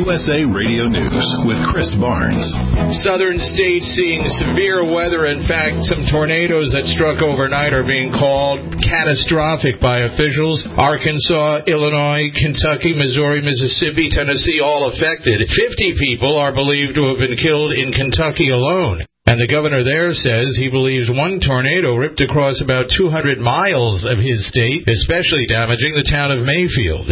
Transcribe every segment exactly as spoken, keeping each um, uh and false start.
U S A Radio News with Chris Barnes. Southern states seeing severe weather. In fact, some tornadoes that struck overnight are being called catastrophic by officials. Arkansas, Illinois, Kentucky, Missouri, Mississippi, Tennessee, all affected. Fifty people are believed to have been killed in Kentucky alone. And the governor there says he believes one tornado ripped across about two hundred miles of his state, especially damaging the town of Mayfield.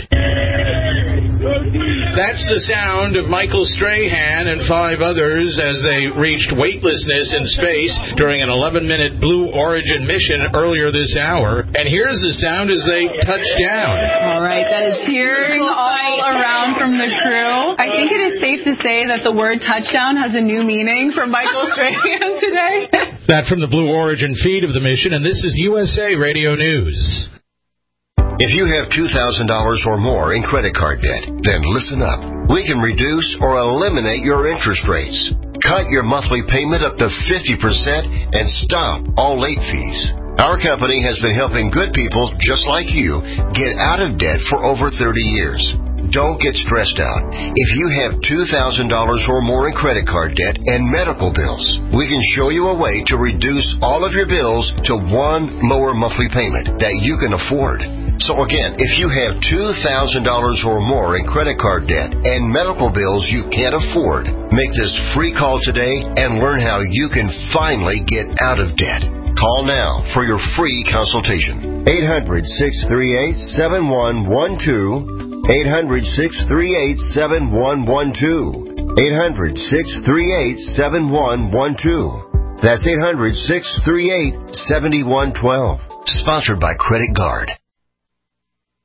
That's the sound of Michael Strahan and five others as they reached weightlessness in space during an eleven-minute Blue Origin mission earlier this hour. And here's the sound as they touch down. All right, that is hearing all around from the crew. I think it is safe to say that the word touchdown has a new meaning for Michael Strahan today. That from the Blue Origin feed of the mission, and this is U S A Radio News. If you have two thousand dollars or more in credit card debt, then listen up. We can reduce or eliminate your interest rates. Cut your monthly payment up to fifty percent and stop all late fees. Our company has been helping good people just like you get out of debt for over thirty years. Don't get stressed out. If you have two thousand dollars or more in credit card debt and medical bills, we can show you a way to reduce all of your bills to one lower monthly payment that you can afford. So again, if you have two thousand dollars or more in credit card debt and medical bills you can't afford, make this free call today and learn how you can finally get out of debt. Call now for your free consultation. eight hundred, six three eight, seven one one two. eight hundred, six three eight, seven one one two. eight hundred, six three eight, seven one one two. That's eight hundred, six three eight, seven one one two. Sponsored by Credit Guard.